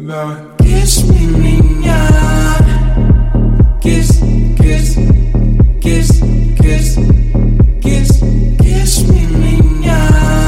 Kiss меня, kiss, kiss, kiss, kiss, kiss, kiss меня.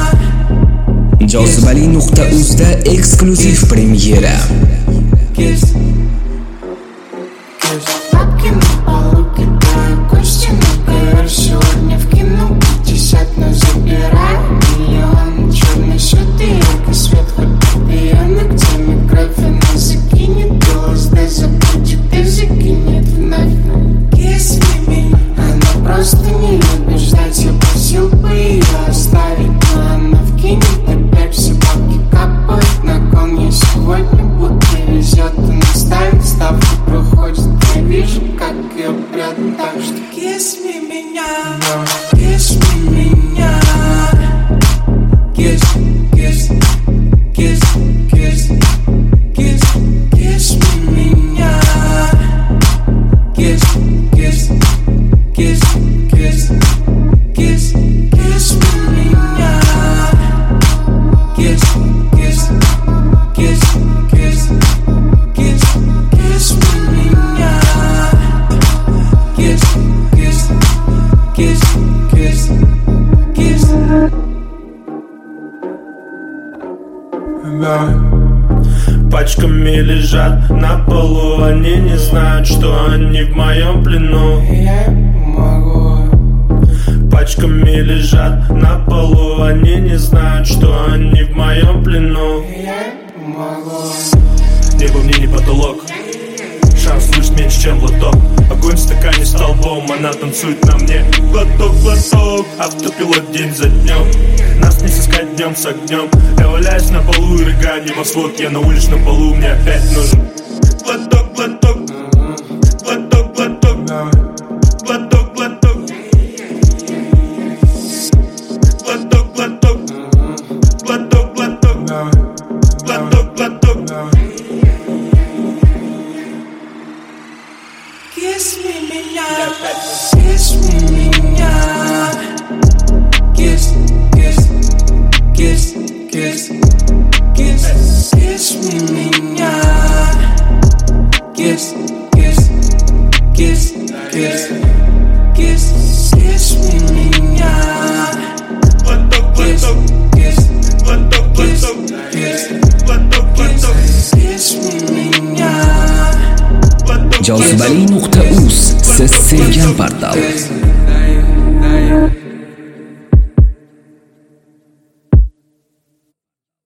Jozibali.uz'da eksklyuziv premyera. Kiss, kiss. Лапки на полу кидаю, кости на ковер. Сегодня в кино 50, но забираю миллион. Черный свет и яркий свет, фортепиано, где микрофон закинет голос, да забудет и закинет вновь. Kiss me, она просто не любит ждать. Я просил бы ее оставить, но она вкинет опять. Все бабки капают на кон. Я сегодня будто везет, она ставит ставку, проходит. Я вижу, как ее прет, так что kiss me меня, kiss me меня. Kiss, kiss, kiss, kiss, kiss, kiss me меня. Kiss, kiss, kiss, kiss, kiss, kiss me меня. Kiss, kiss, kiss, kiss, kiss, kiss me меня. Kiss, kiss, kiss, kiss, kiss. Пачками лежат на полу, они не знают, что они в моем плену. Я могу. Пачками лежат на полу, они не знают, что они в моем плену. Я могу. Небо мне не потолок, шанс выжить меньше, чем лоток. Огонь в стакане столбом, она танцует на мне. Глоток, глоток, автопилот день за днем. Нас не сыскать днем с огнем. Я валяюсь на полу и рыгаю небосвод. Я на уличном полу, мне опять нужен глоток, глоток, глоток, глоток, глоток, глоток, глоток, глоток, глоток, глоток, глоток, глоток. Kiss me меня, kiss me меня. Kiss, kiss, kiss, kiss, kiss, kiss me меня. Kiss, kiss, kiss, kiss, kiss, kiss me меня. Глоток, глоток, Kiss, глоток, kiss, глоток, kiss, глоток, глоток. kiss me меня. Jozibali.uz, siz sevgan portal.